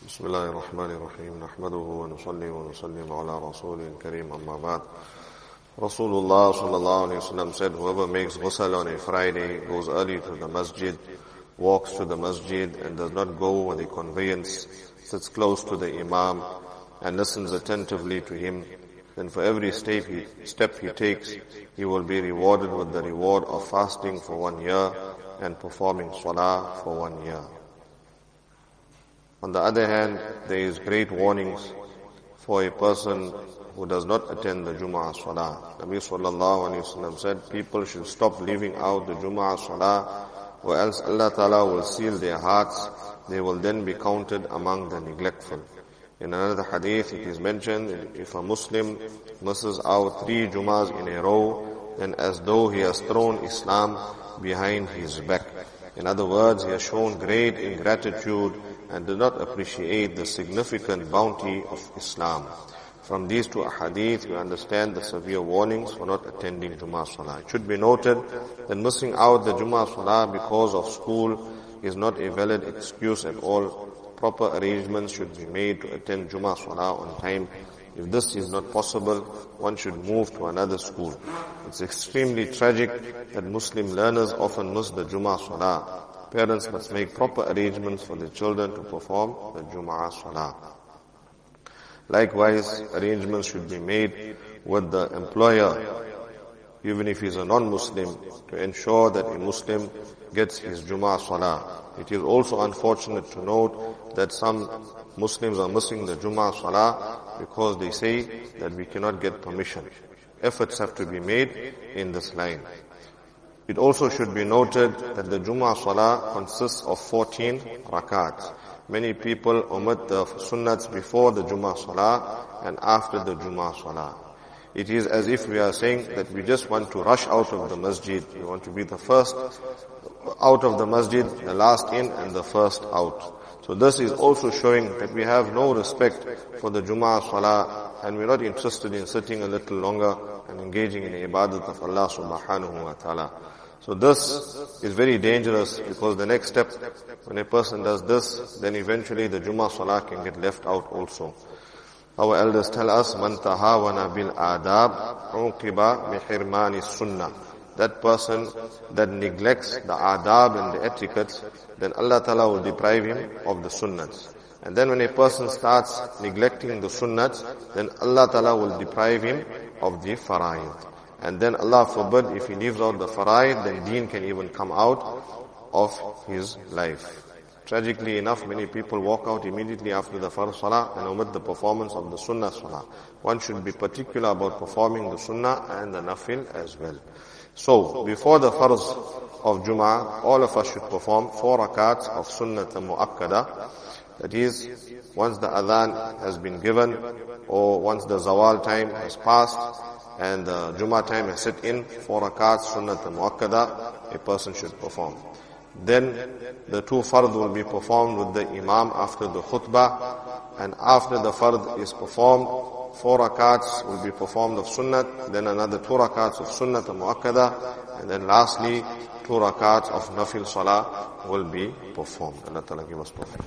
بسم الله الرحمن الرحيم نحمده ونصلي ونسلم على رسول الكريم أما بعد. Rasulullah sallallahu alayhi wa sallam said, whoever makes ghusl on a Friday, goes early to the masjid, walks to the masjid and does not go with a conveyance, sits close to the imam and listens attentively to him, then for every step he takes, he will be rewarded with the reward of fasting for 1 year and performing salah for 1 year. On the other hand, there is great warnings for a person who does not attend the Jum'ah Salah. Nabi sallallahu alayhi wa sallam said, people should stop leaving out the Jum'ah Salah, or else Allah Ta'ala will seal their hearts. They will then be counted among the neglectful. In another hadith it is mentioned, if a Muslim misses out 3 Jum'ahs in a row, then as though he has thrown Islam behind his back. In other words, he has shown great ingratitude and did not appreciate the significant bounty of Islam. From these 2 ahadith, we understand the severe warnings for not attending Jummah Salah. It should be noted that missing out the Jummah Salah because of school is not a valid excuse at all. Proper arrangements should be made to attend Jummah Salah on time. If this is not possible, one should move to another school. It's extremely tragic that Muslim learners often miss the Jummah Salah. Parents must make proper arrangements for their children to perform the Jum'ah Salah. Likewise, arrangements should be made with the employer, even if he is a non-Muslim, to ensure that a Muslim gets his Jum'ah Salah. It is also unfortunate to note that some Muslims are missing the Jum'ah Salah because they say that we cannot get permission. Efforts have to be made in this line. It also should be noted that the Jum'ah Salah consists of 14 rakats. Many people omit the sunnats before the Jum'ah Salah and after the Jum'ah Salah. It is as if we are saying that we just want to rush out of the masjid. We want to be the first out of the masjid, the last in and the first out. So this is also showing that we have no respect for the Jum'ah Salah and we're not interested in sitting a little longer and engaging in the ibadat of Allah subhanahu wa ta'ala. So this is very dangerous because the next step, when a person does this, then eventually the Jummah Salah can get left out also. Our elders tell us, "Man tahawana bil adab, uqiba bi hirmani sunnah." That person that neglects the adab and the etiquettes, then Allah Ta'ala will deprive him of the sunnats. And then when a person starts neglecting the sunnats, then Allah Ta'ala will deprive him of the fara'id. And then Allah forbid, if he leaves out the fara'id, then deen can even come out of his life. Tragically enough, many people walk out immediately after the farz salah and omit the performance of the sunnah salah. One should be particular about performing the sunnah and the nafil as well. So, before the farz of Jum'ah, all of us should perform 4 rakats of sunnah mu'akkada. That is, once the adhan has been given, or once the zawal time has passed, and the Jummah time has set in, 4 rakats sunnah mu'akkada, a person should perform. Then the 2 fard will be performed with the imam after the khutbah, and after the fard is performed, 4 rakats will be performed of sunnat, then another 2 rakats of sunnat mu'akkada, and then lastly 2 rakats of nafil salah will be performed. Allah Ta'ala give us perfect.